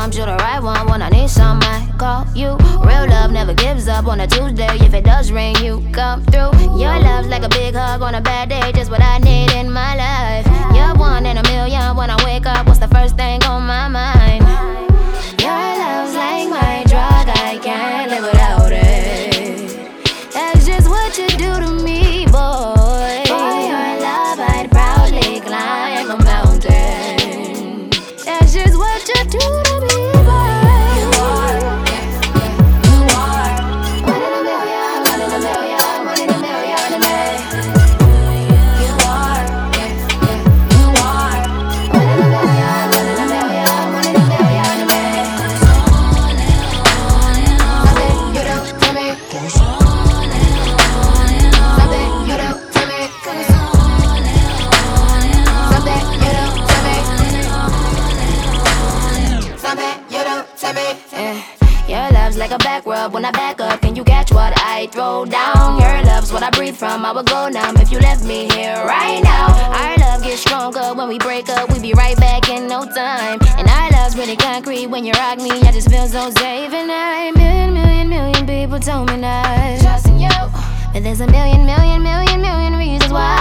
come to the right one. When I need some, I call you. Real love never gives up on a Tuesday. If it does ring, you come through. Your love's like a big hug on a bad day, just what I need in my life. You're one in a million. When I wake up, what's the first thing on my mind? Your love's like my drug, I can't live without it. That's just what you do to me, boy. For your love, I'd proudly climb a mountain. That's just what you do to me, boy. You are, you are one in a million, one in a million, one in a million of me. You are, you are one in a million, one in a million, one in a million of me. Something you do to me. Something you do to me. Something you do to me. Something you do to me. Your love's like a back rub. When I back up, can you catch what I throw down? Your love's what I breathe from. I would go numb if you left me here right now. Our love gets stronger when we break up. We be right back in no time. And our love's really concrete. When you rock me, I just feel so safe. And I million people told me not trusting you, but there's a million reasons why.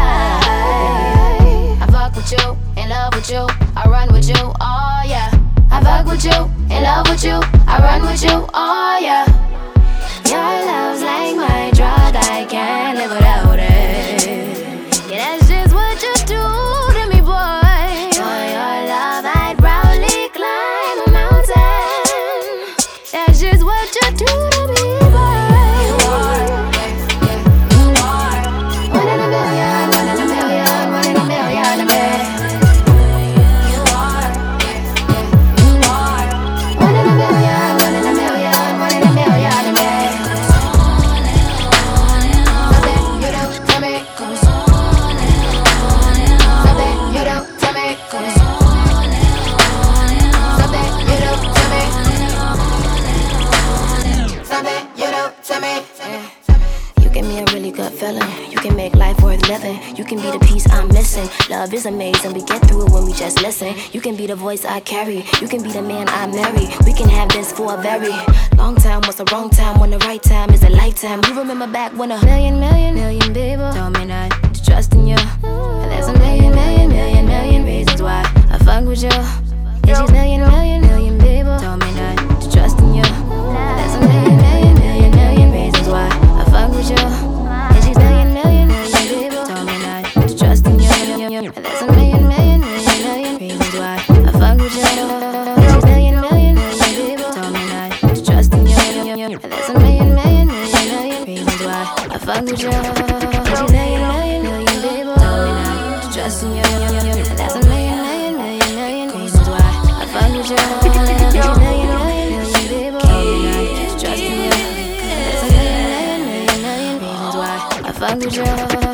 I fuck with you, in love with you, I run with you, oh yeah. I fuck with you, in love with you, I run with you, oh yeah. Your love's like my drug, I can't live without it. Yeah, that's just what you do to me, boy. For your love, I'd proudly climb a mountain. That's just what you do to me, boy. You are, you are one in a million, one in a million, one in a million of me. You are, you are one in a million, one in a million, one in a million of me. Something you do to me. Something you do to me. Something you do to me. Something you do to me. You give me a really good feeling. You can make life worth living. You can be the piece I'm missing. Love is amazing. We get through it when we just listen. You can be the voice I carry. You can be the man I marry. We can have this for a very long time. What's the wrong time when the right time is a lifetime? You remember back when a million people told me not to trust in you. And there's a million reasons why I fuck with you. Yeah, these million people told me not to trust in you. There's a million reasons why I fuck with you. Yeah, these million people told me not to trust in you. And there's a million reasons why I fuck with you. Yeah, these million people told me not to trust in you. And there's a million reasons why I fuck with you. Yeah, these million people told me not to trust in you. And there's a million reasons why I fuck with you. Yeah, these million people told me not to trust in you. And there's a million reasons why I fuck with you.